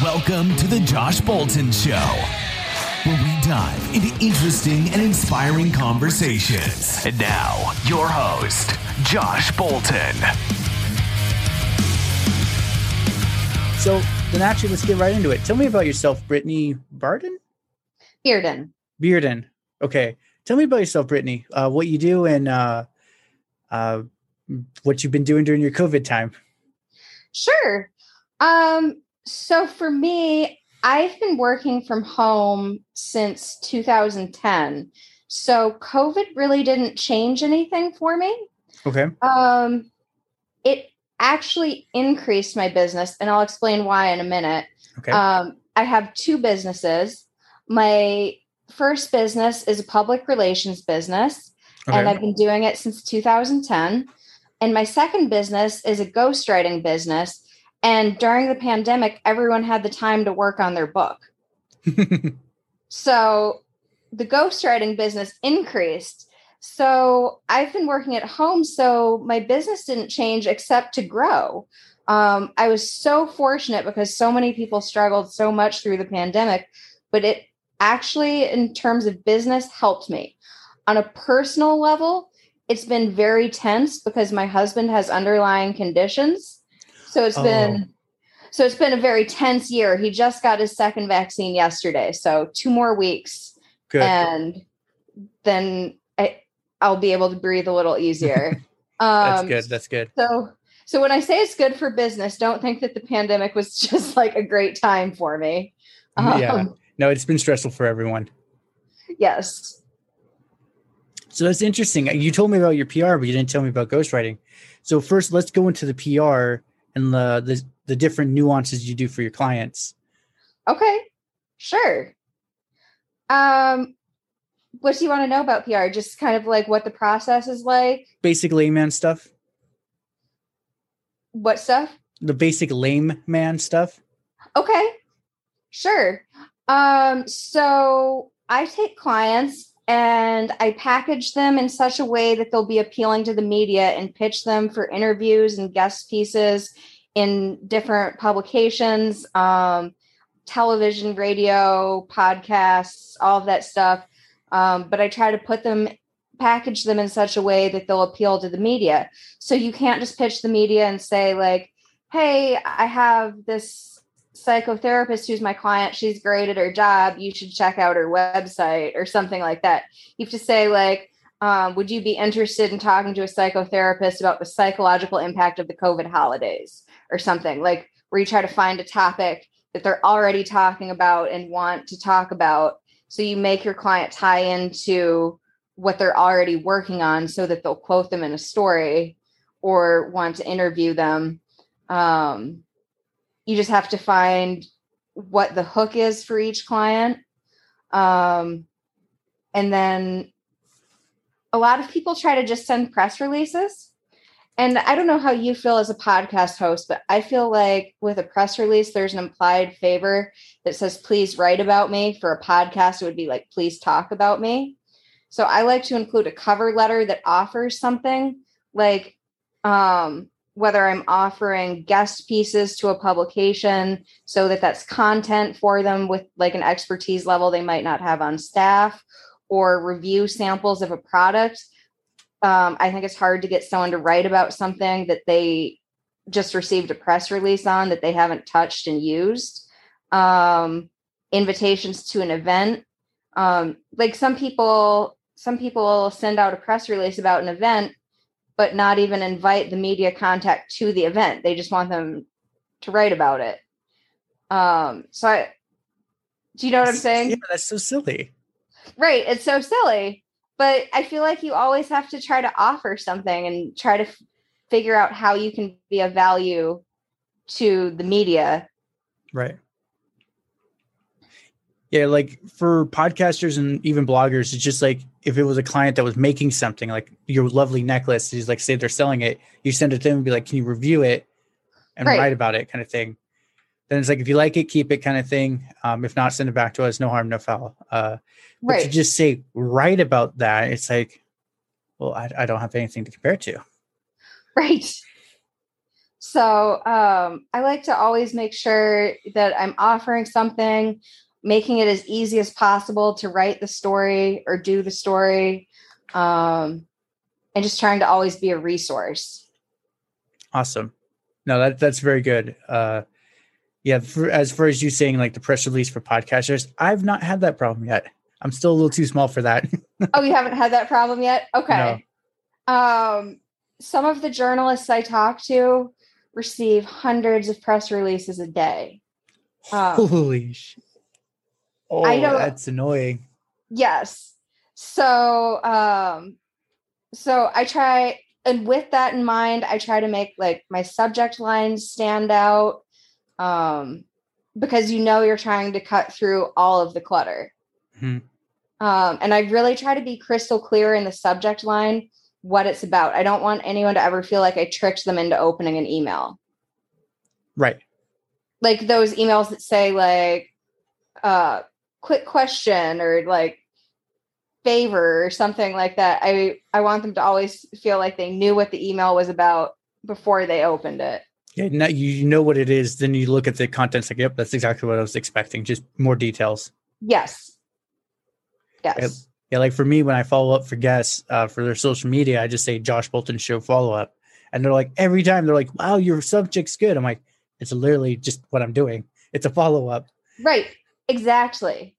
Welcome to the Josh Bolton Show, where we dive into interesting and inspiring conversations. And now, your host, Josh Bolton. So then actually, let's get right into it. Tell me about yourself, Brittany Barden? Bearden. Okay. Tell me about yourself, Brittany, what you do and what you've been doing during your COVID time. Sure. So for me, I've been working from home since 2010. So COVID really didn't change anything for me. Okay. It actually increased my business, and I'll explain why in a minute. Okay. I have two businesses. My first business is a public relations business, and I've been doing it since 2010. And my second business is a ghostwriting business. And during the pandemic, everyone had the time to work on their book. So the ghostwriting business increased. So I've been working at home, so my business didn't change except to grow. I was so fortunate because so many people struggled so much through the pandemic, but it actually, in terms of business, helped me. On a personal level, it's been very tense because my husband has underlying conditions. So it's been a very tense year. He just got his second vaccine yesterday. So 2 more weeks. Good. And then I'll be able to breathe a little easier. That's good. So when I say it's good for business, don't think that the pandemic was just like a great time for me. Yeah. No, it's been stressful for everyone. Yes. So that's interesting. You told me about your PR, but you didn't tell me about ghostwriting. So first, let's go into the PR and the different nuances you do for your clients. Okay, sure. What do you want to know about PR? Just kind of like what the process is like? Basic layman stuff. What stuff? The basic layman stuff. Okay, sure. So I take clients and I package them in such a way that they'll be appealing to the media and pitch them for interviews and guest pieces in different publications, television, radio, podcasts, all of that stuff. But I try to package them in such a way that they'll appeal to the media. So you can't just pitch the media and say like, hey, I have this psychotherapist who's my client. She's great at her job. You should check out her website or something like that. You have to say like, would you be interested in talking to a psychotherapist about the psychological impact of the COVID holidays or something, like where you try to find a topic that they're already talking about and want to talk about. So you make your client tie into what they're already working on so that they'll quote them in a story or want to interview them. You just have to find what the hook is for each client. And then a lot of people try to just send press releases. And I don't know how you feel as a podcast host, but I feel like with a press release, there's an implied favor that says, please write about me. For a podcast, it would be like, please talk about me. So I like to include a cover letter that offers something like, whether I'm offering guest pieces to a publication so that that's content for them with like an expertise level they might not have on staff, or review samples of a product. I think it's hard to get someone to write about something that they just received a press release on that they haven't touched and used. Invitations to an event. Like some people send out a press release about an event, but not even invite the media contact to the event. They just want them to write about it. Do you know what I'm saying? Yeah, that's so silly. Right. It's so silly, but I feel like you always have to try to offer something and try to figure out how you can be of value to the media. Right. Yeah, like for podcasters and even bloggers, it's just like if it was a client that was making something like your lovely necklace, is like say they're selling it, you send it to them and be like, can you review it and write about it kind of thing. Then it's like, if you like it, keep it kind of thing. If not, send it back to us. No harm, no foul. But to just say write about that, it's like, well, I don't have anything to compare it to. Right. So I like to always make sure that I'm offering something, making it as easy as possible to write the story or do the story, and just trying to always be a resource. Awesome. No, that's very good. As far as you saying like the press release for podcasters, I've not had that problem yet. I'm still a little too small for that. Oh, you haven't had that problem yet? Okay. No. Some of the journalists I talk to receive hundreds of press releases a day. Holy shit. Oh, that's annoying. Yes. So I try, and with that in mind, I try to make like my subject lines stand out, because you're trying to cut through all of the clutter. Mm-hmm. And I really try to be crystal clear in the subject line what it's about. I don't want anyone to ever feel like I tricked them into opening an email. Right. Like those emails that say like, quick question or like favor or something like that. I want them to always feel like they knew what the email was about before they opened it. Yeah, now you know what it is. Then you look at the contents like, yep, that's exactly what I was expecting. Just more details. Yes. Yeah, like for me, when I follow up for guests for their social media, I just say Josh Bolton Show follow up. And they're like, every time they're like, wow, your subject's good. I'm like, it's literally just what I'm doing. It's a follow up. Right. Exactly.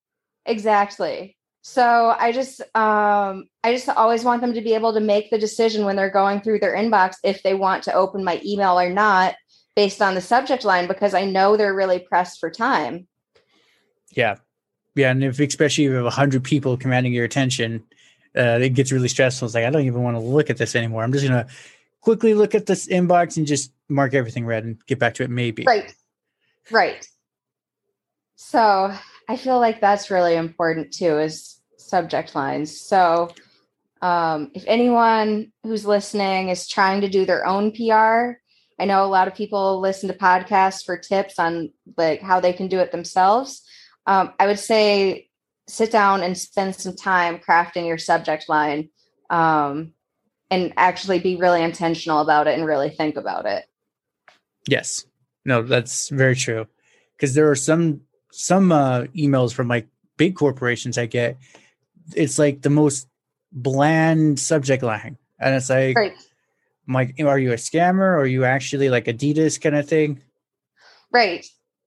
So I just always want them to be able to make the decision when they're going through their inbox if they want to open my email or not based on the subject line, because I know they're really pressed for time. Yeah. Yeah. And especially if you have 100 people commanding your attention, it gets really stressful. It's like, I don't even want to look at this anymore. I'm just going to quickly look at this inbox and just mark everything red and get back to it. Maybe. Right. So I feel like that's really important too, is subject lines. So if anyone who's listening is trying to do their own PR, I know a lot of people listen to podcasts for tips on like how they can do it themselves. I would say sit down and spend some time crafting your subject line, and actually be really intentional about it and really think about it. Yes. No, that's very true. Because there are some emails from like big corporations I get. It's like the most bland subject line. And it's like, right. I'm like, are you a scammer? Or are you actually like Adidas kind of thing? Right.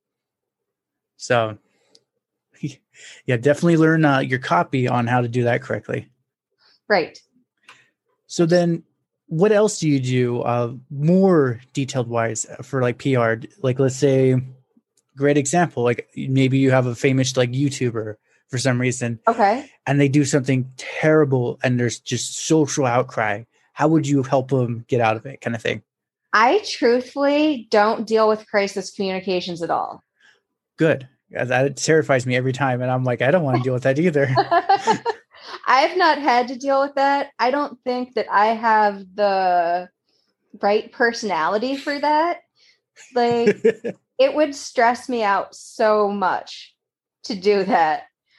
So yeah, definitely learn your copy on how to do that correctly. Right. So then what else do you do more detailed wise for like PR? Like, let's say, great example, like maybe you have a famous like YouTuber for some reason. Okay. And they do something terrible and there's just social outcry. How would you help them get out of it, kind of thing? I truthfully don't deal with crisis communications at all. Good. That terrifies me every time. And I'm like, I don't want to deal with that either. I've not had to deal with that. I don't think that I have the right personality for that. Like, it would stress me out so much to do that.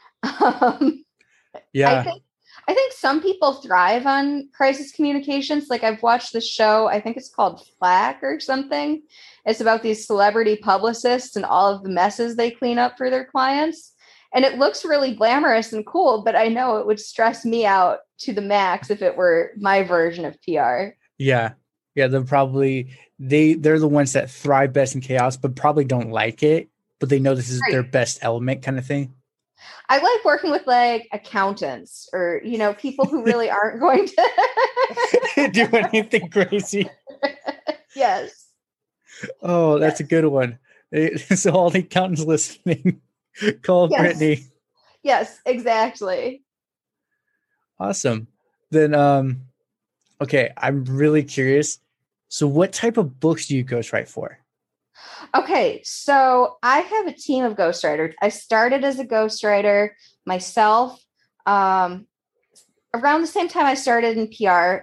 Yeah. I think some people thrive on crisis communications. Like I've watched the show, I think it's called Flack or something. It's about these celebrity publicists and all of the messes they clean up for their clients. And it looks really glamorous and cool, but I know it would stress me out to the max if it were my version of PR. Yeah. Yeah. They're the ones that thrive best in chaos, but probably don't like it, but they know this is their best element, kind of thing. I like working with like accountants or, people who really aren't going to do anything crazy. Yes. Oh, that's a good one. So all the accountants listening, call Brittany. Yes, exactly. Awesome. Then, okay, I'm really curious. So what type of books do you ghostwrite for? Okay, so I have a team of ghostwriters. I started as a ghostwriter myself. Around the same time I started in PR,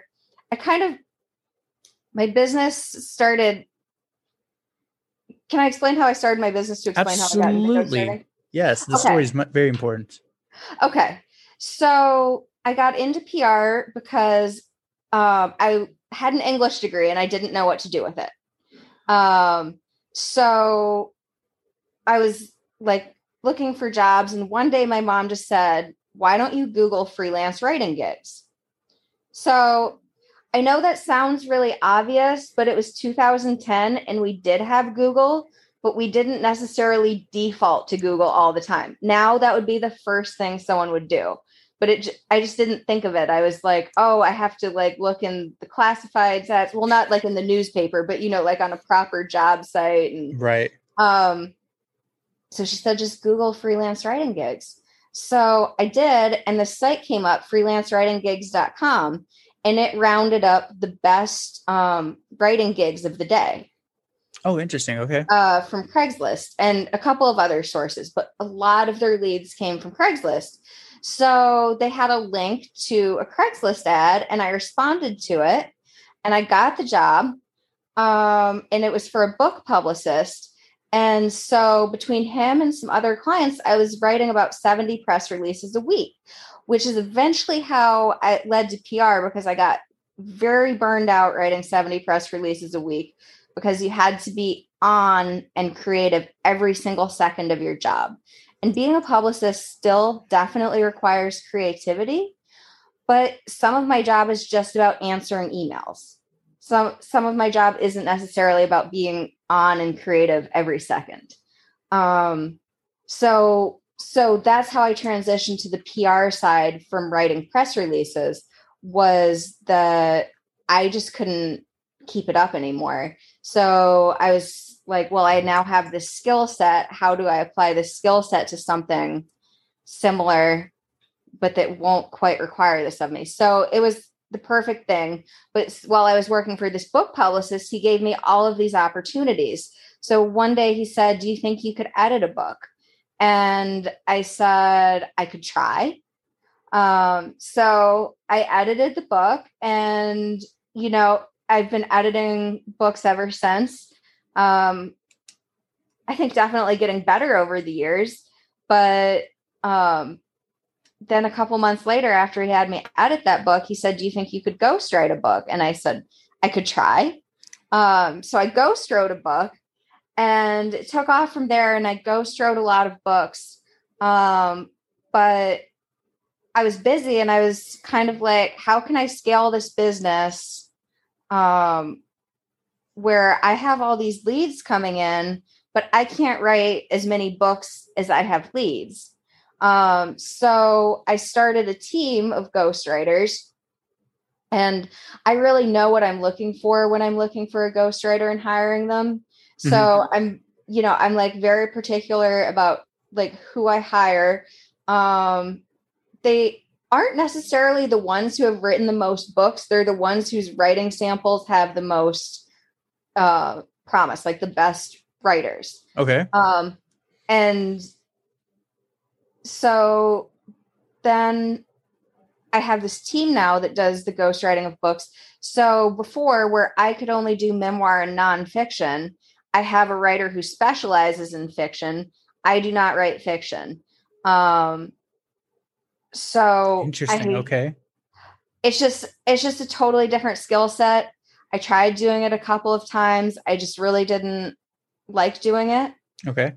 my business started. Can I explain how I started my business to explain how I got into ghostwriting? Yes, the story is very important. Okay, so I got into PR because I had an English degree and I didn't know what to do with it. So I was like looking for jobs, and one day my mom just said, "Why don't you Google freelance writing gigs?" So I know that sounds really obvious, but it was 2010 and we did have Google, but we didn't necessarily default to Google all the time. Now that would be the first thing someone would do. But I just didn't think of it. I was like, oh, I have to like look in the classified sets. Well, not like in the newspaper, but like on a proper job site. And Right. so she said, just Google freelance writing gigs. So I did, and the site came up, freelancewritinggigs.com, and it rounded up the best writing gigs of the day. Oh, interesting. Okay. From Craigslist and a couple of other sources, but a lot of their leads came from Craigslist. So they had a link to a Craigslist ad, and I responded to it, and I got the job. And it was for a book publicist. And so between him and some other clients, I was writing about 70 press releases a week, which is eventually how it led to PR, because I got very burned out writing 70 press releases a week, because you had to be on and creative every single second of your job. And being a publicist still definitely requires creativity, but some of my job is just about answering emails. Some of my job isn't necessarily about being on and creative every second. So that's how I transitioned to the PR side from writing press releases, was that I just couldn't keep it up anymore. So I was like, well, I now have this skill set. How do I apply this skill set to something similar, but that won't quite require this of me? So it was the perfect thing. But while I was working for this book publicist, he gave me all of these opportunities. So one day he said, "Do you think you could edit a book?" And I said I could try. So I edited the book, and, I've been editing books ever since. I think definitely getting better over the years, but, then a couple months later, after he had me edit that book, he said, "Do you think you could ghostwrite a book?" And I said, I could try. So I ghostwrote a book, and it took off from there, and I ghostwrote a lot of books. But I was busy, and I was kind of like, how can I scale this business where I have all these leads coming in, but I can't write as many books as I have leads. So I started a team of ghostwriters, and I really know what I'm looking for when I'm looking for a ghostwriter and hiring them. So I'm like very particular about like who I hire. They aren't necessarily the ones who have written the most books. They're the ones whose writing samples have the most promise, like the best writers. Okay. And so then I have this team now that does the ghostwriting of books. So before, where I could only do memoir and nonfiction, I have a writer who specializes in fiction. I do not write fiction. So interesting. Okay. It's just a totally different skill set. I tried doing it a couple of times. I just really didn't like doing it. Okay.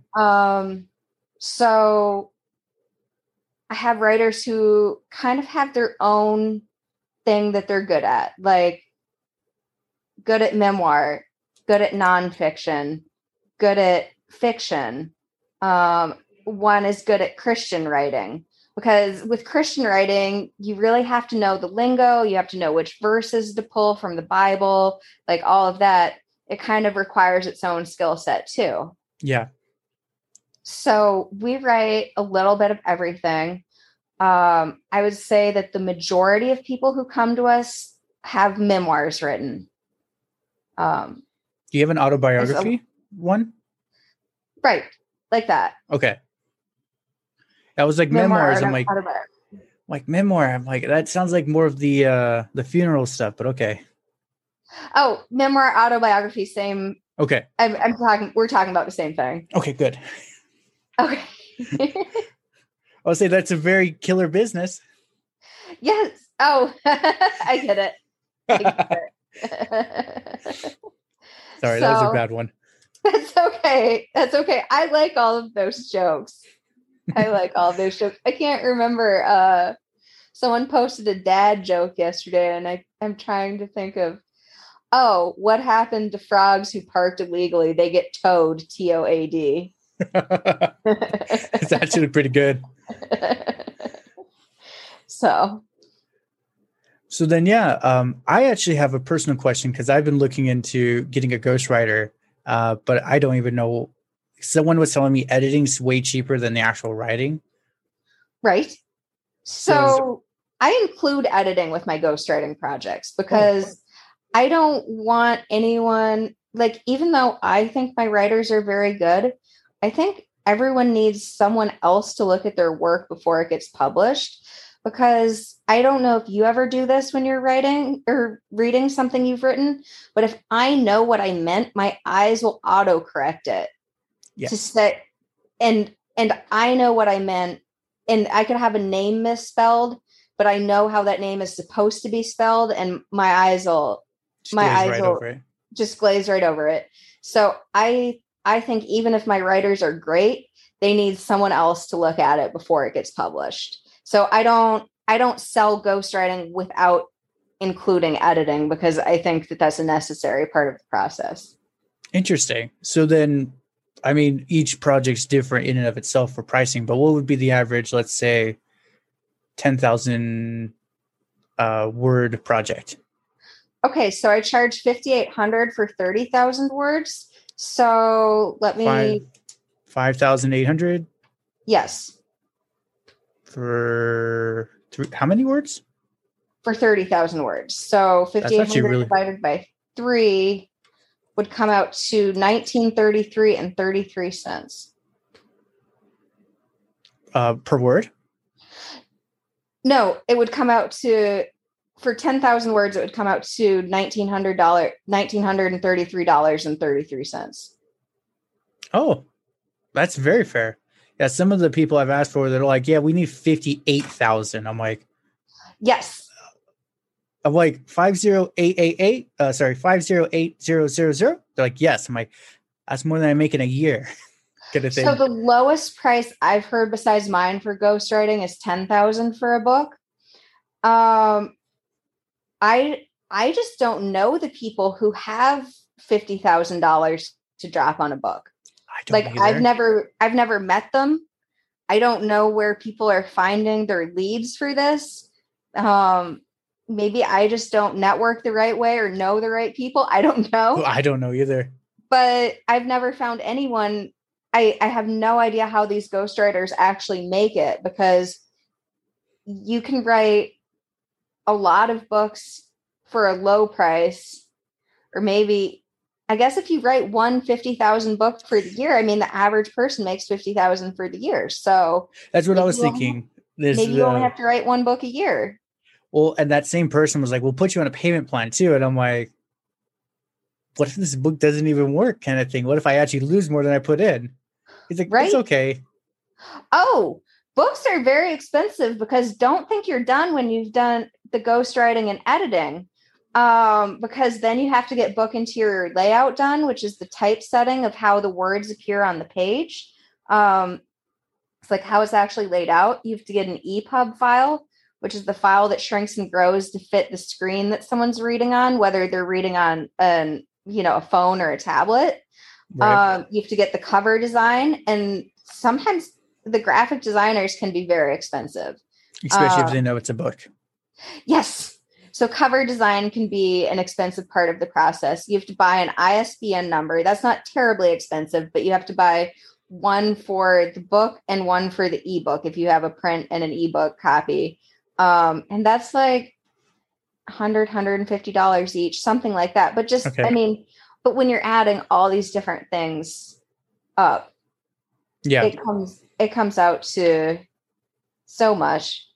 So I have writers who kind of have their own thing that they're good at, like good at memoir, good at nonfiction, good at fiction. One is good at Christian writing, because with Christian writing, you really have to know the lingo. You have to know which verses to pull from the Bible, like all of that. It kind of requires its own skill set too. Yeah. So we write a little bit of everything. I would say that the majority of people who come to us have memoirs written. Do you have an autobiography one? Right. Like that. Okay. That was like memoirs. I'm like memoir. I'm like, that sounds like more of the funeral stuff, but okay. Oh, memoir, autobiography, same. Okay. We're talking about the same thing. Okay, good. Okay. I'll say that's a very killer business. Yes. Oh, I get it. Sorry, that was a bad one. That's okay. That's okay. I like all of those jokes. I can't remember. Someone posted a dad joke yesterday, and I'm trying to think of, what happened to frogs who parked illegally? They get towed, TOAD. It's actually pretty good. So then, I actually have a personal question because I've been looking into getting a ghostwriter, but I don't even know. Someone was telling me editing's way cheaper than the actual writing. Right. So I include editing with my ghostwriting projects because I don't want anyone, like, even though I think my writers are very good, I think everyone needs someone else to look at their work before it gets published. Because I don't know if you ever do this when you're writing or reading something you've written, but if I know what I meant, my eyes will autocorrect it to say, and I know what I meant, and I could have a name misspelled, but I know how that name is supposed to be spelled, and my eyes will just glaze right over it. So I think even if my writers are great, they need someone else to look at it before it gets published. So I don't sell ghostwriting without including editing because I think that that's a necessary part of the process. Interesting. So then, I mean, each project's different in and of itself for pricing, but what would be the average, let's say, 10,000 word project? Okay, so I charge $5,800 for 30,000 words. So let me 5,800. Yes. For how many words? For 30,000 words. So 5,800 divided by 3 would come out to $19.33 and 33 cents. Per word? No, it would come out to, for 10,000 words, it would come out to $1,933.33. Oh, that's very fair. Yeah, some of the people I've asked for, they're like, yeah, we need 58,000. I'm like, yes. I'm like 50888. 508,000. They're like, yes. I'm like, that's more than I make in a year. Kind of thing. So the lowest price I've heard besides mine for ghostwriting is 10,000 for a book. I just don't know the people who have $50,000 to drop on a book. I've never met them. I don't know where people are finding their leads for this. Maybe I just don't network the right way or know the right people. I don't know. I don't know either. But I've never found anyone. I have no idea how these ghostwriters actually make it because you can write a lot of books for a low price, or maybe, I guess if you write 50,000 book for the year, I mean, the average person makes 50,000 for the year. So that's what I was thinking. Maybe you only have to write one book a year. Well, and that same person was like, we'll put you on a payment plan too. And I'm like, what if this book doesn't even work kind of thing? What if I actually lose more than I put in? He's like, right? It's okay. Oh, books are very expensive because don't think you're done when you've done the ghostwriting and editing. Because then you have to get book interior layout done, which is the typesetting of how the words appear on the page. It's like how it's actually laid out. You have to get an EPUB file, which is the file that shrinks and grows to fit the screen that someone's reading on, whether they're reading on a phone or a tablet. Right. You have to get the cover design, and sometimes the graphic designers can be very expensive. Especially if they know it's a book. Yes. So cover design can be an expensive part of the process. You have to buy an ISBN number. That's not terribly expensive, but you have to buy one for the book and one for the ebook if you have a print and an ebook copy. And that's like $100, $150 each, something like that. But just, okay. I mean, but when you're adding all these different things up, yeah, it comes out to so much.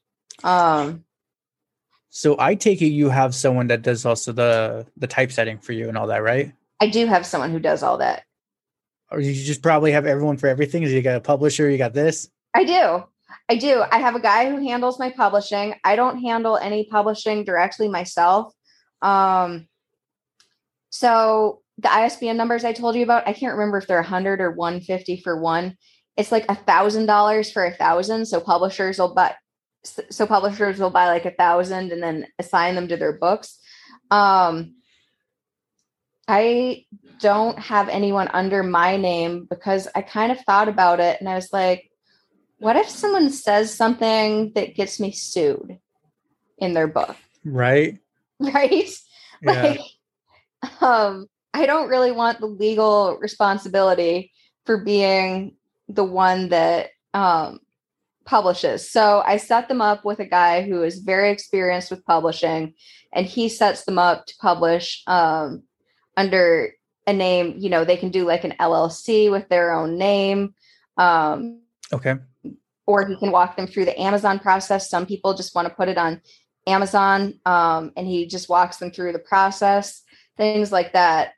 So I take it you have someone that does also the typesetting for you and all that, right? I do have someone who does all that. Or you just probably have everyone for everything? You got a publisher, you got this? I do. I have a guy who handles my publishing. I don't handle any publishing directly myself. So the ISBN numbers I told you about, I can't remember if they're 100 or 150 for one. It's like $1,000 for 1,000. So publishers will buy like 1,000 and then assign them to their books. I don't have anyone under my name because I kind of thought about it and I was like, what if someone says something that gets me sued in their book? Right. Right. Yeah. Like, I don't really want the legal responsibility for being the one that publishes. So I set them up with a guy who is very experienced with publishing, and he sets them up to publish under a name. You know, they can do like an LLC with their own name. Okay. Or he can walk them through the Amazon process. Some people just want to put it on Amazon, and he just walks them through the process, things like that.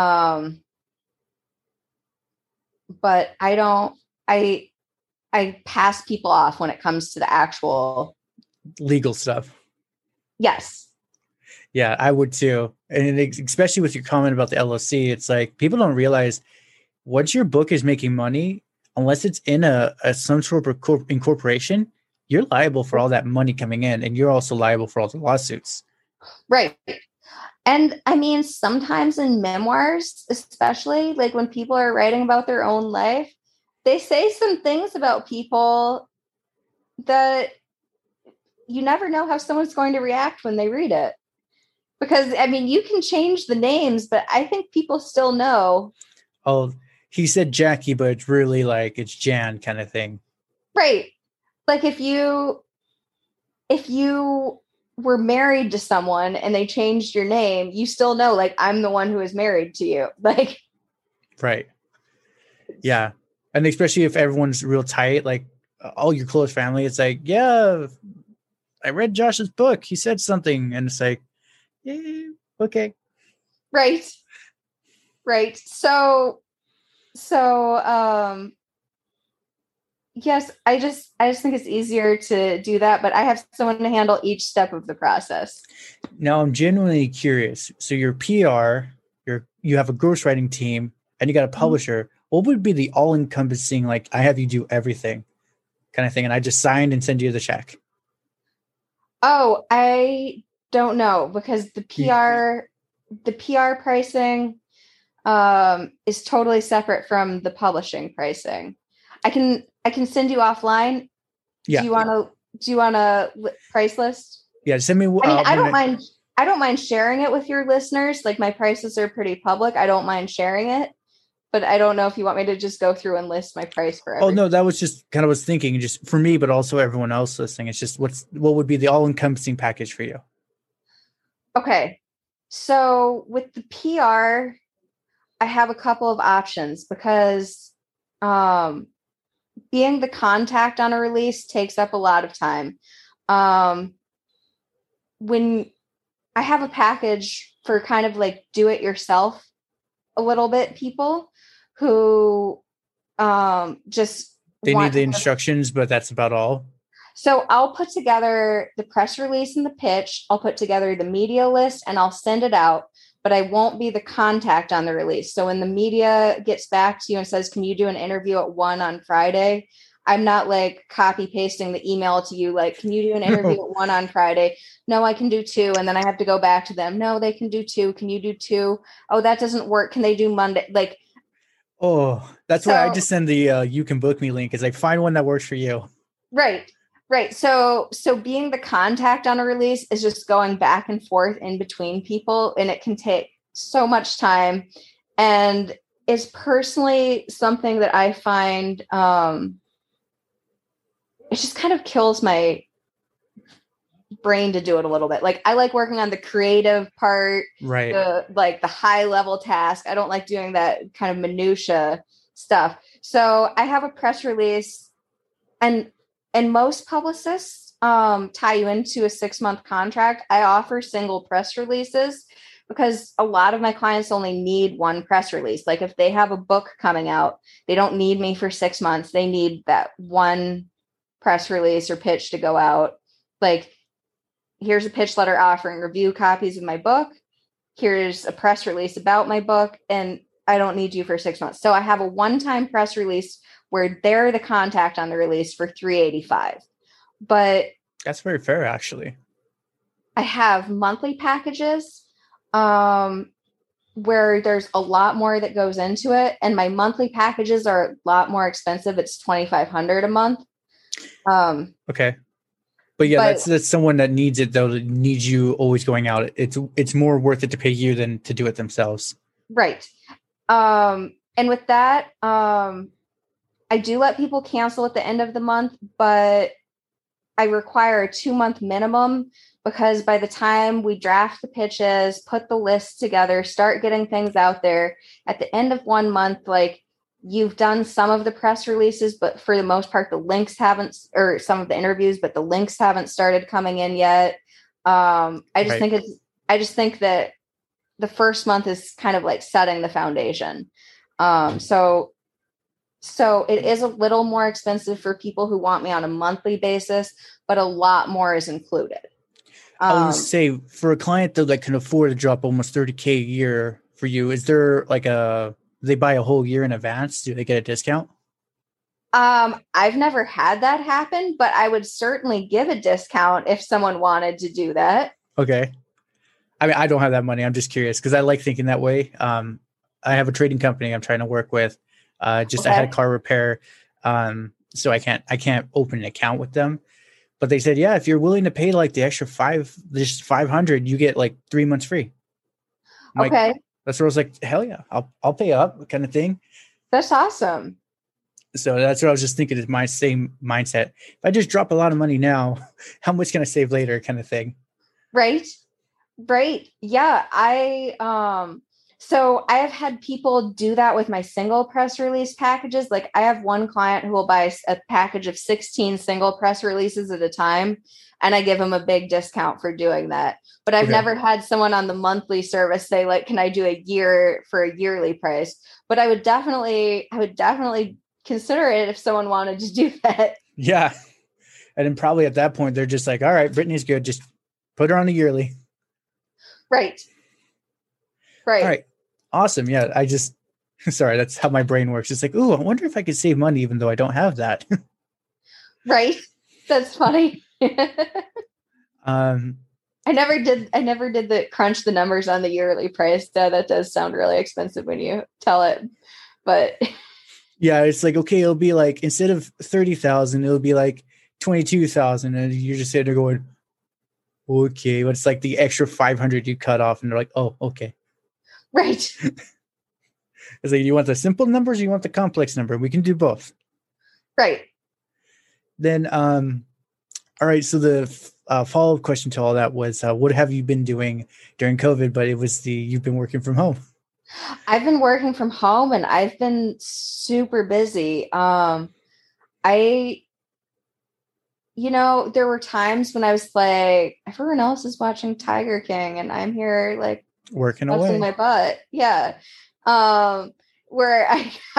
But I pass people off when it comes to the actual legal stuff. Yes. Yeah, I would too. And especially with your comment about the LLC, it's like people don't realize once your book is making money, unless it's in a some sort of incorporation, you're liable for all that money coming in, and you're also liable for all the lawsuits. Right. And I mean, sometimes in memoirs, especially like when people are writing about their own life, they say some things about people that you never know how someone's going to react when they read it. Because, I mean, you can change the names, but I think people still know. Oh, he said Jackie, but it's really like it's Jan kind of thing. Right. Like if you were married to someone and they changed your name, you still know, like, I'm the one who is married to you. Like, right. Yeah. And especially if everyone's real tight, like all your close family, it's like, yeah, I read Josh's book. He said something. And it's like, yeah, okay. Right. Right. So, yes, I just think it's easier to do that, but I have someone to handle each step of the process. Now I'm genuinely curious. So your PR, you have a ghostwriting team and you got a publisher. Mm-hmm. What would be the all encompassing, like, I have you do everything kind of thing, and I just signed and send you the check? Oh, I don't know, because the PR pricing is totally separate from the publishing pricing. I can send you offline. Yeah. Do you want a price list? Yeah, send me. I mean, I don't mind sharing it with your listeners. Like, my prices are pretty public. I don't mind sharing it, but I don't know if you want me to just go through and list my price for everything. Oh no, that was just kind of was thinking, just for me, but also everyone else listening. It's just what would be the all encompassing package for you? Okay, so with the PR, I have a couple of options because being the contact on a release takes up a lot of time. When I have a package for kind of like do it yourself a little bit people who just need the instructions, but that's about all. So I'll put together the press release and the pitch. I'll put together the media list and I'll send it out, but I won't be the contact on the release. So when the media gets back to you and says, can you do an interview at 1 on Friday? I'm not like copy pasting the email to you. Like, can you do an interview at 1 on Friday? No, I can do 2. And then I have to go back to them. No, they can do 2. Can you do 2? Oh, that doesn't work. Can they do Monday? Like, oh, that's why I just send the, you can book me link, is like, find one that works for you. Right. Right. So being the contact on a release is just going back and forth in between people, and it can take so much time, and is personally something that I find, it just kind of kills my brain to do it a little bit. Like, I like working on the creative part, right? The high level task. I don't like doing that kind of minutia stuff. So I have a press release, and most publicists tie you into a 6-month contract. I offer single press releases because a lot of my clients only need one press release. Like, if they have a book coming out, they don't need me for 6 months. They need that one press release or pitch to go out. Like, here's a pitch letter offering review copies of my book. here's a press release about my book, and I don't need you for 6 months. So I have a one-time press release where they're the contact on the release for $385. But that's very fair, actually. I have monthly packages where there's a lot more that goes into it, and my monthly packages are a lot more expensive. It's $2,500 a month. Okay. But yeah, that's someone that needs it, though, that needs you always going out. It's more worth it to pay you than to do it themselves. Right. And with that, I do let people cancel at the end of the month, but I require a 2-month minimum, because by the time we draft the pitches, put the list together, start getting things out there, at the end of 1 month, like, you've done some of the press releases, but for the most part, the links haven't, or some of the interviews, but the links haven't started coming in yet. I just think that the first month is kind of like setting the foundation. So it is a little more expensive for people who want me on a monthly basis, but a lot more is included. I would say for a client though that can afford to drop almost $30,000 a year for you, is there like they buy a whole year in advance? Do they get a discount? I've never had that happen, but I would certainly give a discount if someone wanted to do that. Okay. I mean, I don't have that money. I'm just curious because I like thinking that way. I have a trading company I'm trying to work with. I had a car repair. So I can't open an account with them. But they said, yeah, if you're willing to pay like the extra $500, you get like 3 months free. Okay. That's where I was like, hell yeah, I'll pay up, kind of thing. That's awesome. So that's what I was just thinking, is my same mindset. If I just drop a lot of money now, how much can I save later, kind of thing. Right. Yeah. So I have had people do that with my single press release packages. Like, I have one client who will buy a package of 16 single press releases at a time, and I give them a big discount for doing that. But I've never had someone on the monthly service say, like, can I do a year for a yearly price? But I would definitely consider it if someone wanted to do that. Yeah. And then probably at that point, they're just like, all right, Brittany's good. Just put her on a yearly. Right. All right. Awesome. Yeah. Sorry, that's how my brain works. It's like, ooh, I wonder if I could save money even though I don't have that. Right. That's funny. I never did the crunch the numbers on the yearly price. That does sound really expensive when you tell it. But yeah, it's like, okay, it'll be like, instead of 30,000, it'll be like 22,000. And you're just sitting there going, okay, but it's like the extra 500 you cut off, and they're like, oh, okay. Right. It's like, you want the simple numbers or you want the complex number? We can do both. Right. Then, all right. So the follow-up question to all that was, what have you been doing during COVID? But it was you've been working from home. I've been working from home and I've been super busy. There were times when I was like, everyone else is watching Tiger King and I'm here like working away my butt. Yeah. Where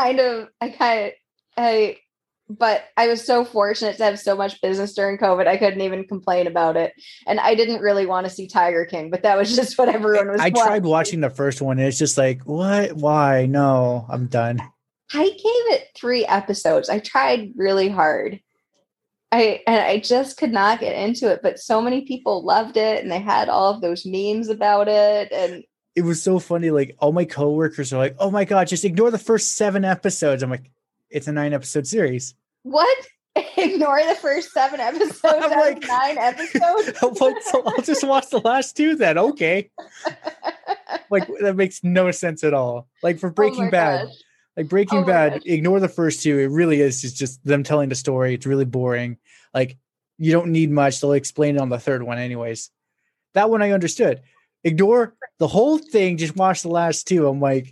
but I was so fortunate to have so much business during COVID. I couldn't even complain about it. And I didn't really want to see Tiger King, but that was just what everyone was watching. I tried watching the first one, and it's just like, what? Why? No, I'm done. I gave it 3 episodes. I tried really hard. I just could not get into it, but so many people loved it and they had all of those memes about it. And it was so funny. Like, all my coworkers are like, oh my God, just ignore the first 7 episodes. I'm like, it's a 9-episode series. What? Ignore the first 7 episodes out of 9 episodes? I'm like, so I'll just watch the last 2 then. Okay. Like, that makes no sense at all. Like, for Breaking Bad. Gosh. Like, Breaking Bad, ignore the first 2. It really is just them telling the story. It's really boring. Like, you don't need much. They'll explain it on the 3rd one anyways. That one I understood. Ignore the whole thing. Just watch the last 2. I'm like,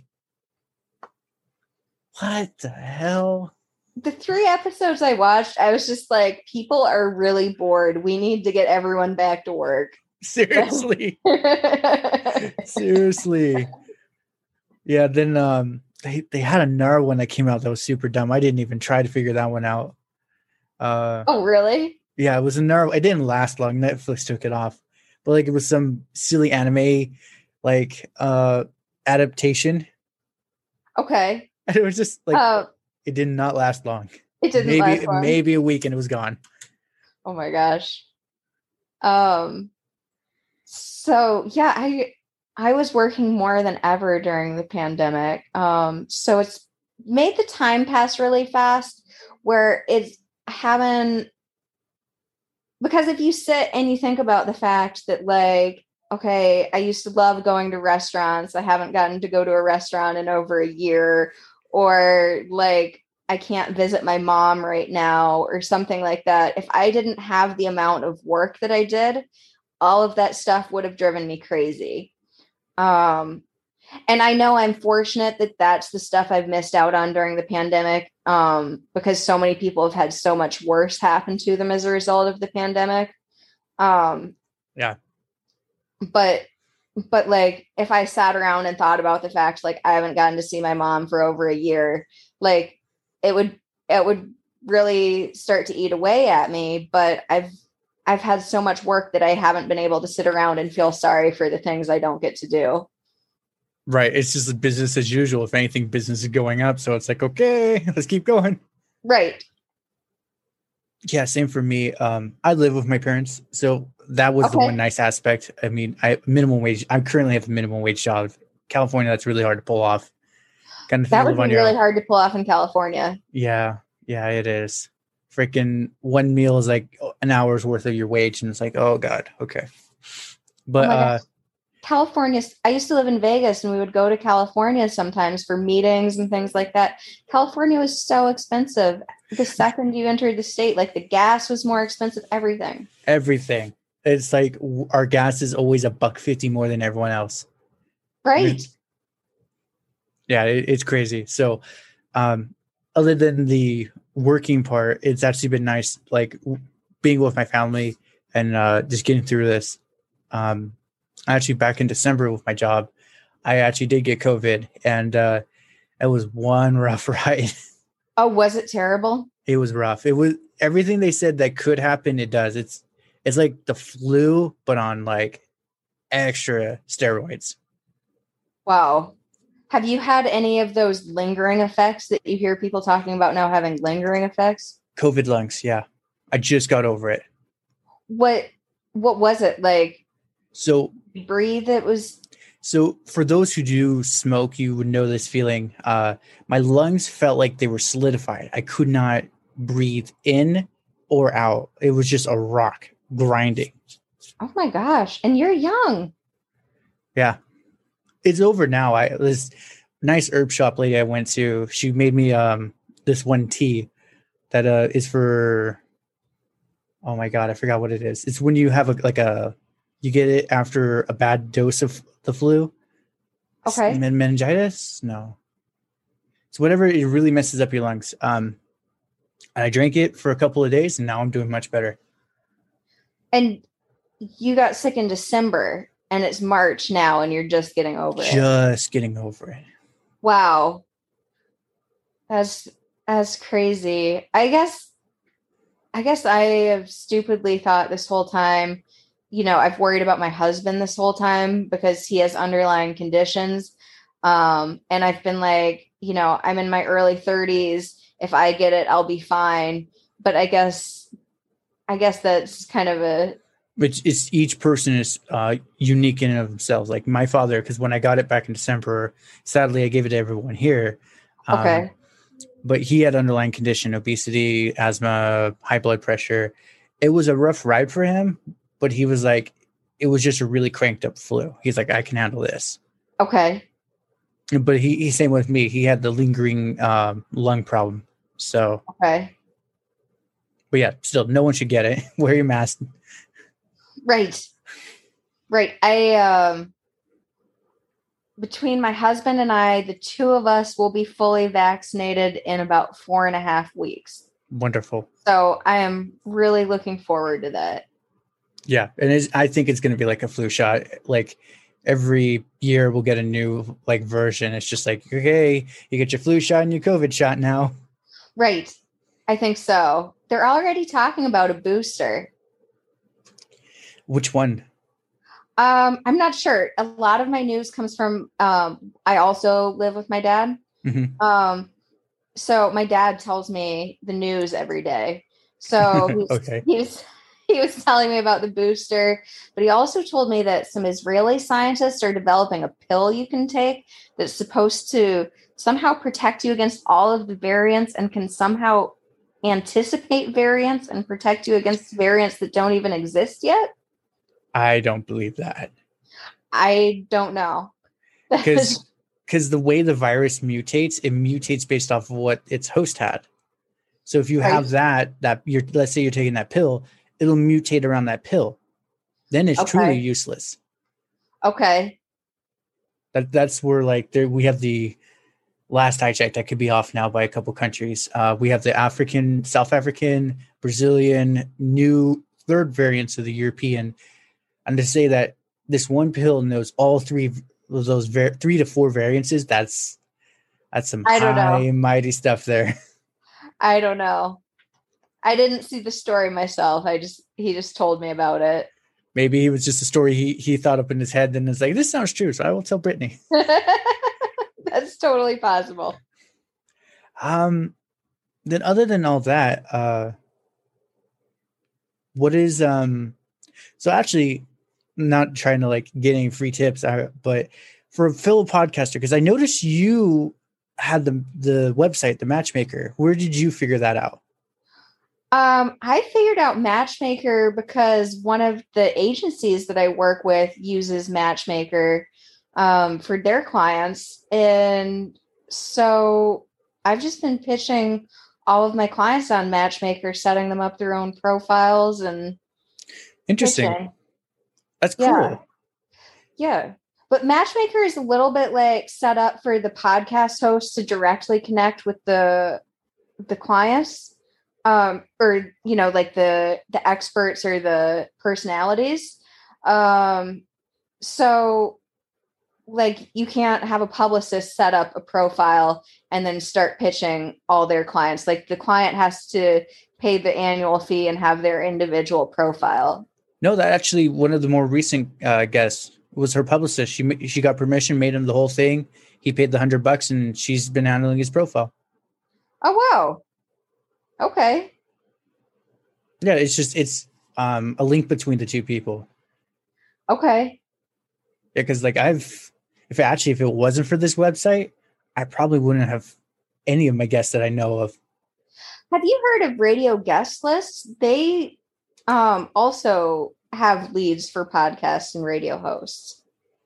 what the hell? The 3 episodes I watched, I was just like, people are really bored. We need to get everyone back to work. Seriously. Seriously. Yeah, then they had another one that came out that was super dumb. I didn't even try to figure that one out. Oh, really? Yeah, it was another. It didn't last long. Netflix took it off. But like, it was some silly anime like adaptation. Okay. And it was just like it did not last long. It didn't last long. Maybe a week and it was gone. Oh my gosh. So yeah, I was working more than ever during the pandemic. So it's made the time pass really fast where it's haven't, because if you sit and you think about the fact that like, okay, I used to love going to restaurants. I haven't gotten to go to a restaurant in over a year, or like I can't visit my mom right now or something like that. If I didn't have the amount of work that I did, all of that stuff would have driven me crazy. And I know I'm fortunate that that's the stuff I've missed out on during the pandemic, because so many people have had so much worse happen to them as a result of the pandemic. Yeah. But like if I sat around and thought about the fact like I haven't gotten to see my mom for over a year, like it would really start to eat away at me. But I've had so much work that I haven't been able to sit around and feel sorry for the things I don't get to do. Right. It's just business as usual. If anything, business is going up. So it's like, okay, let's keep going. Right. Yeah, same for me. I live with my parents. So that was the one nice aspect. I mean, minimum wage. I currently have a minimum wage job. California, that's really hard to pull off. That would be really hard to pull off in California. Yeah. Yeah, it is. Freaking one meal is like an hour's worth of your wage. And it's like, oh God. Okay. But California, I used to live in Vegas and we would go to California sometimes for meetings and things like that. California was so expensive. The second you entered the state, like the gas was more expensive, everything. It's like our gas is always $1.50 more than everyone else. Right. Yeah, it's crazy. So other than the working part, it's actually been nice, like being with my family and just getting through this. Actually, back in December with my job, I actually did get COVID, and it was one rough ride. Oh, was it terrible? It was rough. It was everything they said that could happen. It does. It's like the flu, but on like extra steroids. Wow. Have you had any of those lingering effects that you hear people talking about now having lingering effects? COVID lungs. Yeah. I just got over it. What was it like? So breathe. It was. So for those who do smoke, you would know this feeling. My lungs felt like they were solidified. I could not breathe in or out. It was just a rock grinding. Oh my gosh. And you're young. Yeah. It's over now. This nice herb shop lady I went to, she made me this one tea that is for, oh my God, I forgot what it is. It's when you have you get it after a bad dose of the flu. Okay. Meningitis? No. It's whatever, it really messes up your lungs. I drank it for a couple of days and now I'm doing much better. And you got sick in December and it's March now and you're just getting over it. Just getting over it. Wow. That's crazy. I guess I have stupidly thought this whole time, I've worried about my husband this whole time because he has underlying conditions. And I've been like, I'm in my early 30s. If I get it, I'll be fine. But I guess that's kind of which is, each person is unique in and of themselves. Like my father, because when I got it back in December, sadly, I gave it to everyone here. Okay. But he had underlying condition, obesity, asthma, high blood pressure. It was a rough ride for him. But he was like, it was just a really cranked up flu. He's like, I can handle this. Okay. But he's same with me. He had the lingering lung problem. So. Okay. But yeah, still, no one should get it. Wear your mask. Right. I, between my husband and I, the two of us will be fully vaccinated in about 4.5 weeks. Wonderful. So I am really looking forward to that. Yeah, and I think it's going to be like a flu shot. Like every year we'll get a new version. It's just like, okay, you get your flu shot and your COVID shot now. Right. I think so. They're already talking about a booster. Which one? I'm not sure. A lot of my news comes from, I also live with my dad. Mm-hmm. So my dad tells me the news every day. So Okay. he was telling me about the booster, but he also told me that some Israeli scientists are developing a pill you can take that's supposed to somehow protect you against all of the variants and can somehow anticipate variants and protect you against variants that don't even exist yet. I don't believe that. I don't know. Because the way the virus mutates, it mutates based off of what its host had. So if you have that you're, let's say you're taking that pill, it'll mutate around that pill. Then it's truly useless. Okay. That's where like there we have the last I checked, that could be off now by a couple countries. We have the African, South African, Brazilian, new third variants of the European. And to say that this one pill knows all three of those 3 to 4 variances, that's some high mighty stuff there. I don't know. I didn't see the story myself. He just told me about it. Maybe it was just a story he thought up in his head and is like, this sounds true, so I will tell Brittany. That's totally possible. Then other than all that, what is so actually not trying to like get any free tips, but for a fellow podcaster, because I noticed you had the website, the Matchmaker. Where did you figure that out? I figured out Matchmaker because one of the agencies that I work with uses Matchmaker for their clients. And so I've just been pitching all of my clients on Matchmaker, setting them up their own profiles and interesting. Pitching. That's cool. Yeah. But Matchmaker is a little bit like set up for the podcast hosts to directly connect with the clients. Or, you know, like the experts or the personalities. So like you can't have a publicist set up a profile and then start pitching all their clients. Like the client has to pay the annual fee and have their individual profile. No, that actually one of the more recent guests was her publicist. She got permission, made him the whole thing. He paid the $100 and she's been handling his profile. Oh, wow. Okay. Yeah, it's a link between the two people. Okay. Yeah, because like if it wasn't for this website, I probably wouldn't have any of my guests that I know of. Have you heard of Radio Guest Lists? They also have leads for podcasts and radio hosts.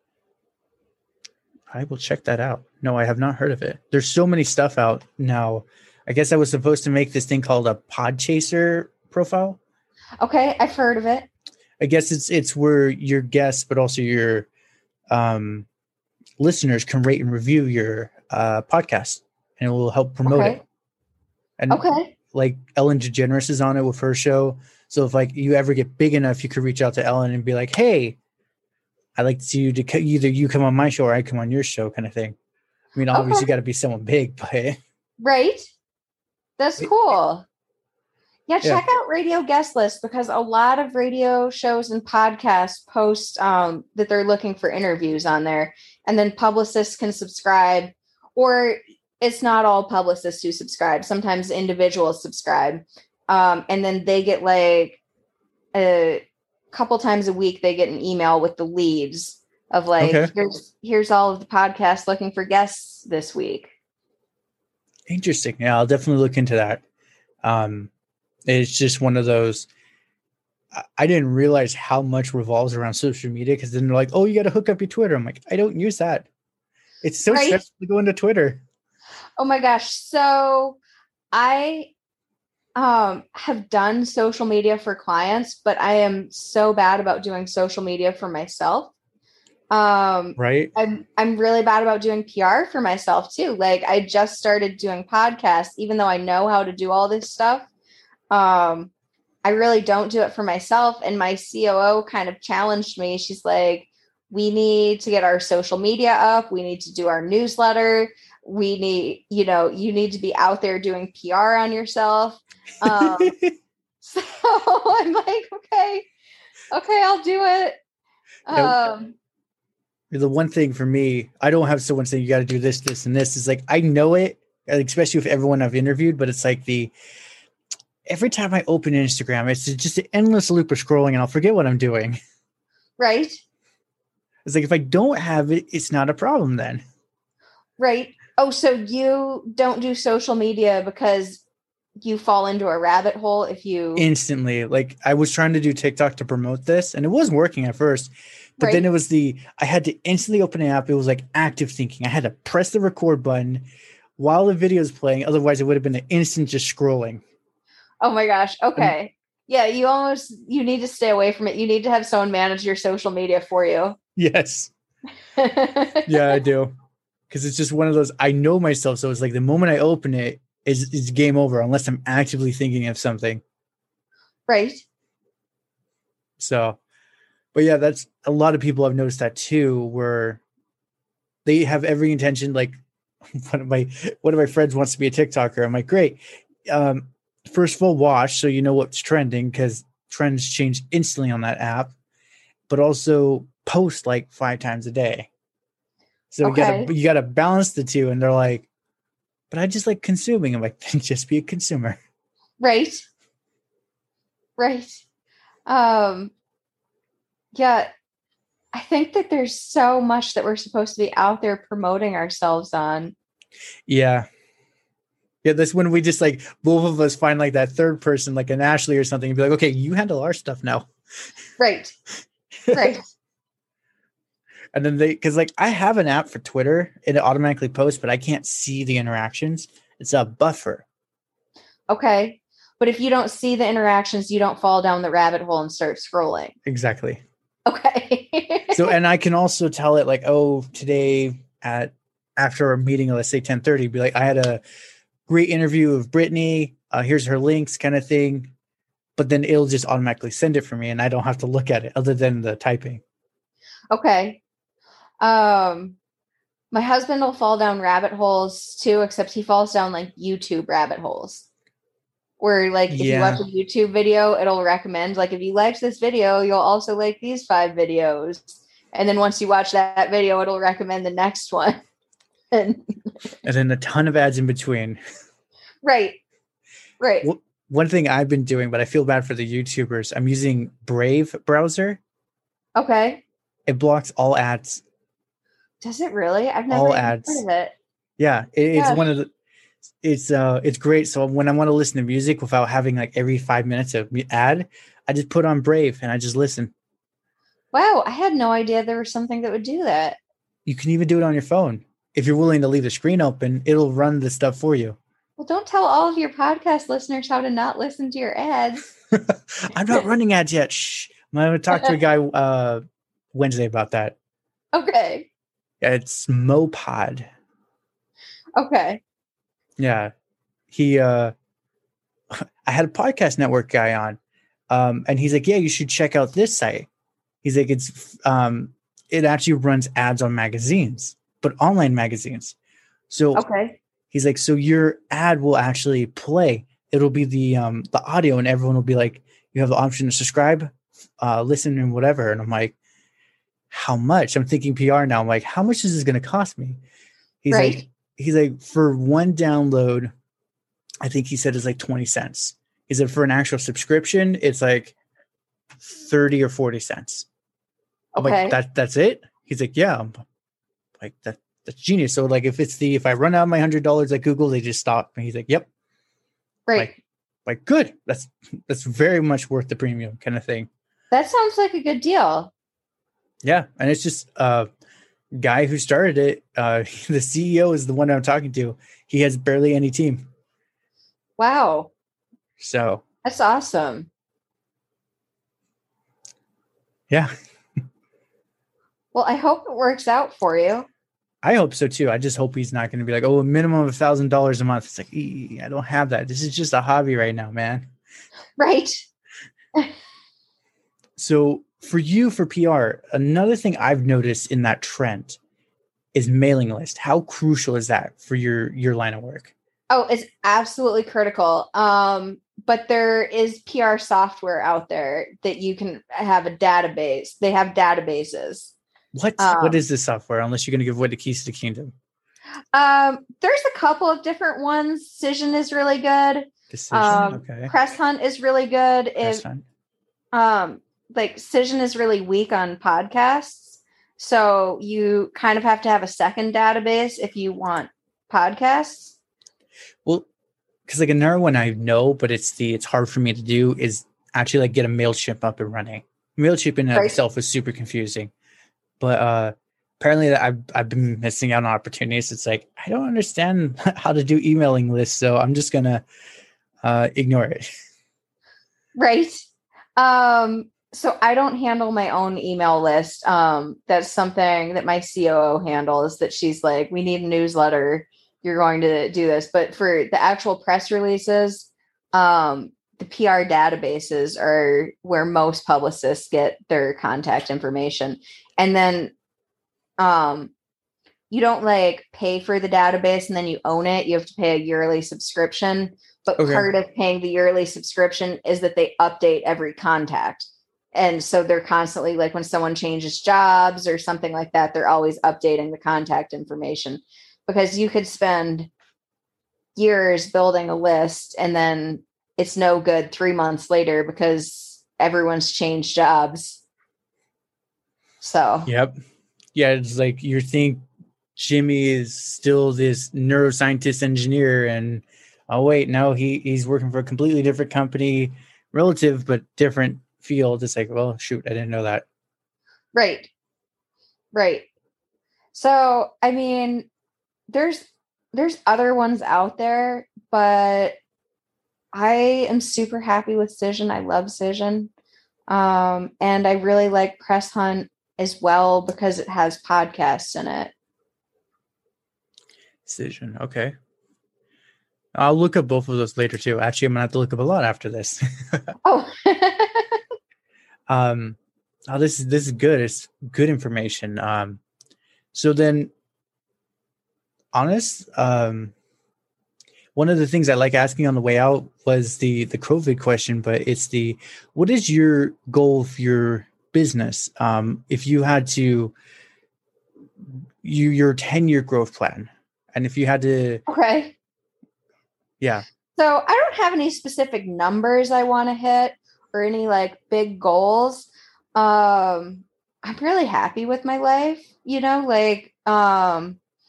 I will check that out. No, I have not heard of it. There's so many stuff out now. I guess I was supposed to make this thing called a Podchaser profile. Okay, I've heard of it. I guess it's where your guests, but also your listeners can rate and review your podcast, and it will help promote it. And like Ellen DeGeneres is on it with her show. So if like you ever get big enough, you could reach out to Ellen and be like, "Hey, I'd like you to either you come on my show or I come on your show," kind of thing. I mean, obviously, you got to be someone big, but right. That's cool. Yeah, check out Radio Guest List because a lot of radio shows and podcasts post that they're looking for interviews on there, and then publicists can subscribe, or it's not all publicists who subscribe. Sometimes individuals subscribe, and then they get like a couple times a week they get an email with the leads of like here's all of the podcasts looking for guests this week. Interesting. Yeah, I'll definitely look into that. It's just one of those. I didn't realize how much revolves around social media because then they're like, "Oh, you got to hook up your Twitter." I'm like, I don't use that. It's so stressful to go into Twitter. Oh my gosh! So I have done social media for clients, but I am so bad about doing social media for myself. Right. I'm really bad about doing PR for myself too. Like I just started doing podcasts, even though I know how to do all this stuff. I really don't do it for myself. And my COO kind of challenged me. She's like, we need to get our social media up. We need to do our newsletter. We need, you need to be out there doing PR on yourself. So I'm like, okay, I'll do it. Um, The one thing for me, I don't have someone saying you got to do this, this, and this. Is like I know it, especially with everyone I've interviewed. But it's like every time I open Instagram, it's just an endless loop of scrolling, and I'll forget what I'm doing. right. It's like if I don't have it, it's not a problem then. Right. Oh, so you don't do social media because you fall into a rabbit hole if you Instantly. Like I was trying to do TikTok to promote this, and it was working at first. But then it was I had to instantly open an app. It was like active thinking. I had to press the record button while the video is playing. Otherwise, it would have been an instant just scrolling. Oh my gosh. Okay. Yeah. You need to stay away from it. You need to have someone manage your social media for you. Yes. Yeah, I do. Because it's just one of those, I know myself. So it's like the moment I open it, it's game over unless I'm actively thinking of something. Right. So, but yeah, that's a lot of people I've noticed that too, where they have every intention. Like one of my friends wants to be a TikToker. I'm like, great. First of all, watch so you know what's trending because trends change instantly on that app, but also post like 5 times a day. So you gotta balance the two. And they're like, but I just like consuming. I'm like, then just be a consumer. Right. Right. Yeah, I think that there's so much that we're supposed to be out there promoting ourselves on. Yeah. Yeah, that's when we just like both of us find like that third person, like an Ashley or something, and be like, okay, you handle our stuff now. Right. Right. And then because like I have an app for Twitter and it automatically posts, but I can't see the interactions. It's a buffer. Okay. But if you don't see the interactions, you don't fall down the rabbit hole and start scrolling. Exactly. Okay. So, and I can also tell it like, oh, today after a meeting, let's say 10:30, be like, I had a great interview of Brittany. Here's her links kind of thing. But then it'll just automatically send it for me and I don't have to look at it other than the typing. Okay. My husband will fall down rabbit holes too, except he falls down like YouTube rabbit holes. Where like if you watch a YouTube video, it'll recommend like if you liked this video, you'll also like these 5 videos. And then once you watch that video, it'll recommend the next one. And then a ton of ads in between. Right. Right. Well, one thing I've been doing, but I feel bad for the YouTubers. I'm using Brave browser. Okay. It blocks all ads. Does it really? I've never all ads. heard of it. Yeah, it's one of the. It's great. So when I want to listen to music without having like every 5 minutes of ad, I just put on Brave and I just listen. Wow, I had no idea there was something that would do that. You can even do it on your phone. If you're willing to leave the screen open, it'll run the stuff for you. Well, don't tell all of your podcast listeners how to not listen to your ads. I'm not running ads yet. Shh. I'm going to talk to a guy Wednesday about that. Okay. It's Mopod. Okay. Yeah. I had a podcast network guy on. And he's like, yeah, you should check out this site. He's like, it actually runs ads on magazines, but online magazines. So he's like, so your ad will actually play. It'll be the audio and everyone will be like, you have the option to subscribe, listen and whatever. And I'm like, how much? I'm thinking PR now. I'm like, how much is this going to cost me? He's like, for one download, I think he said it's like 20 cents. He said for an actual subscription, it's like 30 or 40 cents. I'm like, that's it? He's like, yeah. I'm like, that's genius. So like if I run out of my $100 at Google, they just stop. And he's like, yep. Right. Like good. That's very much worth the premium kind of thing. That sounds like a good deal. Yeah. And it's just guy who started it. The CEO is the one I'm talking to. He has barely any team. Wow. So that's awesome. Yeah. Well, I hope it works out for you. I hope so too. I just hope he's not going to be like, oh, a minimum of $1,000 a month. It's like, I don't have that. This is just a hobby right now, man. Right. So for you, for PR, another thing I've noticed in that trend is mailing list. How crucial is that for your line of work? Oh, it's absolutely critical. but there is PR software out there that you can have a database. They have databases. What is this software? Unless you're going to give away the keys to the kingdom. There's a couple of different ones. Cision is really good. Decision. Okay. Press Hunt is really good. Press Hunt. Like Cision is really weak on podcasts. So you kind of have to have a second database if you want podcasts. Well, because like another one I know, but it's hard for me to do is actually like get a MailChimp up and running. MailChimp in itself is super confusing, but apparently I've been missing out on opportunities. It's like I don't understand how to do emailing lists, so I'm just gonna ignore it. Right. So I don't handle my own email list. That's something that my COO handles, that she's like, we need a newsletter. You're going to do this. But for the actual press releases, the PR databases are where most publicists get their contact information. And then you don't like pay for the database and then you own it. You have to pay a yearly subscription. But part of paying the yearly subscription is that they update every contact. And so they're constantly, like when someone changes jobs or something like that, they're always updating the contact information, because you could spend years building a list and then it's no good 3 months later because everyone's changed jobs. So, yep. Yeah. It's like you think Jimmy is still this neuroscientist engineer, and oh wait, no, he's working for a completely different company, relative, but different field. It's like, well, shoot, I didn't know that. Right. So, I mean, there's other ones out there, but I am super happy with Cision. I love Cision. And I really like Press Hunt as well because it has podcasts in it. Cision. Okay. I'll look up both of those later too. Actually, I'm gonna have to look up a lot after this. Oh. This is good. It's good information. So then, honest, one of the things I like asking on the way out was the COVID question, but it's what is your goal for your business? If you had to, your 10-year growth plan, and if you had to, okay. Yeah. So I don't have any specific numbers I want to hit or any like big goals. I'm really happy with my life, like, I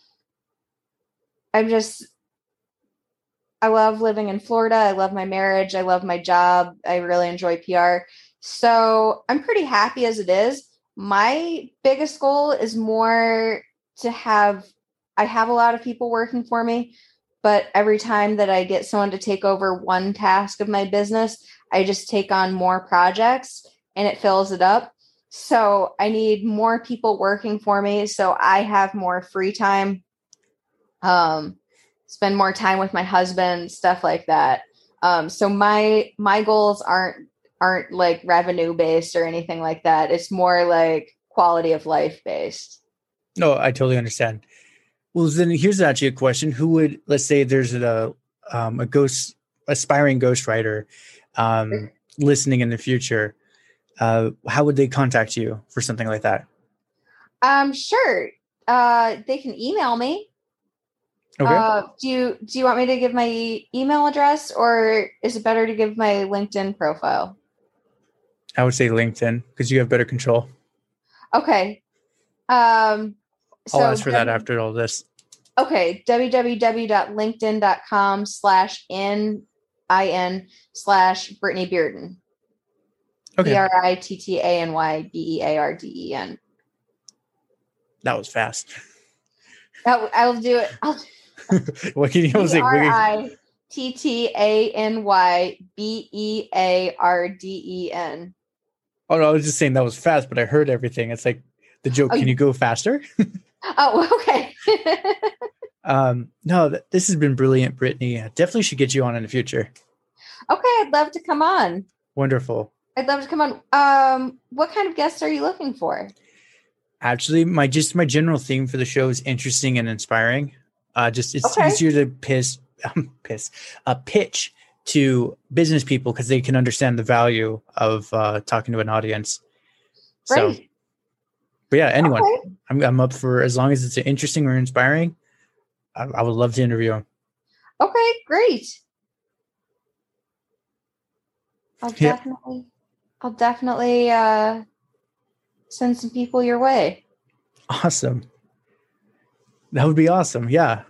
love living in Florida. I love my marriage. I love my job. I really enjoy PR. So I'm pretty happy as it is. My biggest goal is more to I have a lot of people working for me, but every time that I get someone to take over one task of my business, I just take on more projects and it fills it up. So I need more people working for me so I have more free time, spend more time with my husband, stuff like that. So my goals aren't like revenue based or anything like that. It's more like quality of life based. No, I totally understand. Well, then here's actually a question. Who would, let's say there's a aspiring ghostwriter listening in the future, how would they contact you for something like that? Sure. They can email me. Okay. Do you want me to give my email address, or is it better to give my LinkedIn profile? I would say LinkedIn because you have better control. Okay. I'll ask for that after all this. Okay. www.linkedin.com/in/Brittany Bearden. Okay. BRITTANYBEARDEN. That was fast. I'll do it. What can you say? BRITTANYBEARDEN. Oh no, I was just saying that was fast, but I heard everything. It's like the joke. Can you go faster? Oh, okay. No, this has been brilliant, Brittany. Definitely should get you on in the future. Okay, I'd love to come on. Wonderful. I'd love to come on. What kind of guests are you looking for? Actually, my general theme for the show is interesting and inspiring. It's easier to pitch to business people because they can understand the value of talking to an audience. Great. So, but yeah, anyone, Okay. I'm up for, as long as it's interesting or inspiring. I would love to interview them. Okay, great. I'll Yep. definitely send some people your way. Awesome. That would be awesome. Yeah.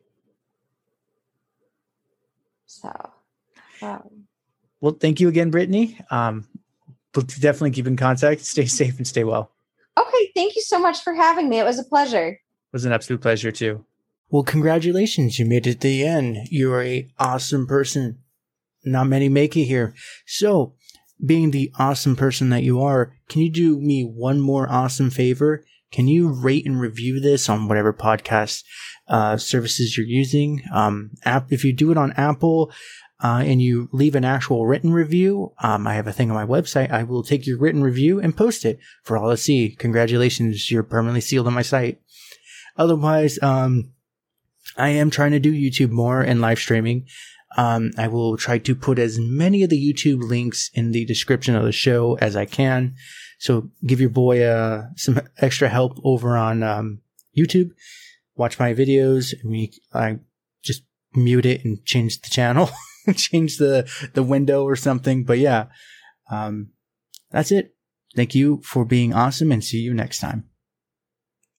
So, Well, thank you again, Brittany. We'll definitely keep in contact. Stay safe and stay well. okay, thank you so much for having me. It was a pleasure. It was an absolute pleasure too. Well, congratulations. You made it to the end. You're a awesome person. Not many make it here. So, being the awesome person that you are, can you do me one more awesome favor? Can you rate and review this on whatever podcast services you're using? If you do it on Apple and you leave an actual written review, I have a thing on my website. I will take your written review and post it for all to see. Congratulations. You're permanently sealed on my site. Otherwise, I am trying to do YouTube more and live streaming. I will try to put as many of the YouTube links in the description of the show as I can. So give your boy some extra help over on YouTube. Watch my videos. I just mute it and change the channel, change the window or something. But yeah, that's it. Thank you for being awesome and see you next time.